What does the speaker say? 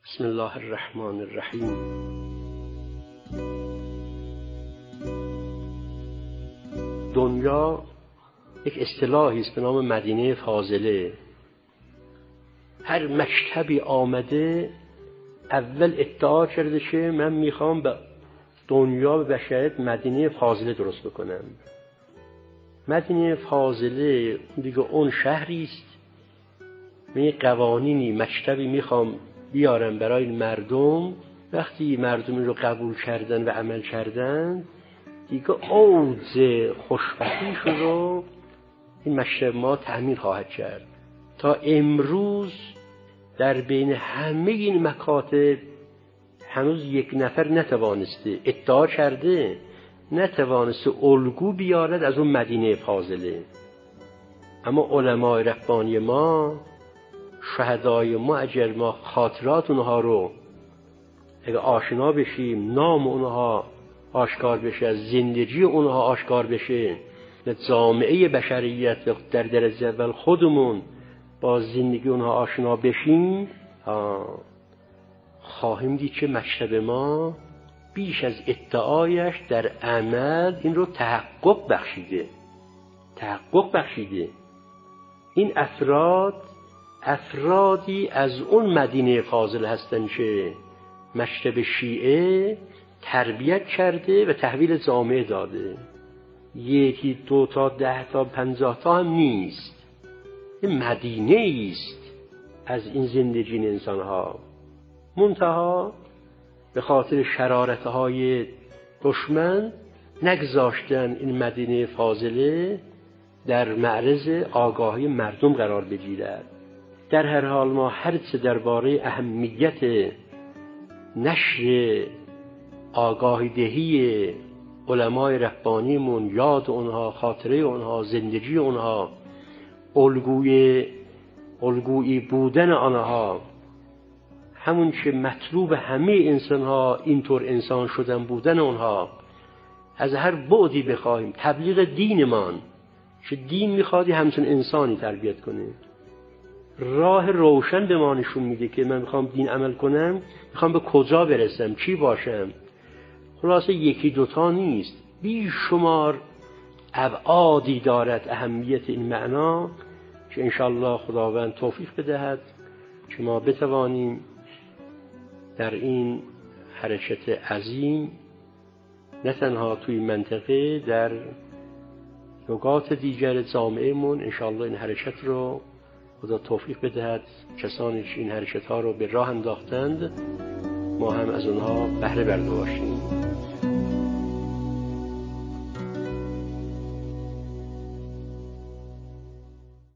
بسم الله الرحمن الرحیم. دنیا یک اصطلاحی است به نام مدینه فاضله. هر مکتبی آمده اول ادعا کرده که من میخوام به دنیا و بشریت مدینه فاضله درست بکنم. مدینه فاضله دیگه اون شهری است، من قوانینی مکتبی میخوام بیارم برای مردم. وقتی مردم این رو قبول کردن و عمل کردن دیگه اوج خوشبختی رو این مکتب ما تأمین خواهد کرد. تا امروز در بین همه این مکاتب هنوز یک نفر نتوانسته، ادعا کرده نتوانسته الگو بیارد از اون مدینه فاضله. اما علمای ربانی ما، شهدای ما، اگر ما خاطرات اونها رو اگه آشنا بشیم، نام اونها آشکار بشه، از زندگی اونها آشکار بشه، جامعه بشریت در درجه اول خودمون با زندگی اونها آشنا بشیم، خواهیم دید که مکتب ما بیش از ادعایش در عمل این رو تحقق بخشیده. این افرادی از اون مدینه فاضل هستند که مکتب شیعه تربیت کرده و تحویل جامعه داده. یکی، دو تا، 10 تا، 50 تا هم نیست. این مدینه است از این زندگی انسان ها. منتها به خاطر شرارت های دشمن نگذاشتن این مدینه فاضله در معرض آگاهی مردم قرار بگیرد. در هر حال ما هرچه درباره اهمیت نشر آگاهی دهی علمای ربانیمون، یاد اونها، خاطره اونها، زندگی اونها، الگویی بودن آنها، همون که مطلوب همه انسان ها اینطور انسان شدن بودن اونها، از هر بعدی بخوایم، تبلیغ دینمان که دین میخوادی همچون انسانی تربیت کنه، راه روشن به ما نشون میده که من میخوام دین عمل کنم، میخوام به کجا برسم، چی باشم. خلاصه یکی دوتا نیست، بیشمار ابعادی دارد اهمیت این معنا که انشاءالله خداوند توفیق بدهد که ما بتوانیم در این حرکت عظیم، نه تنها توی منطقه، در نقاط دیگر جامعهمون انشاءالله این حرکت رو خدا توفیق بدهد. کسانی که این حرکت ها رو به راه انداختند ما هم از اونها بهره برده باشیم.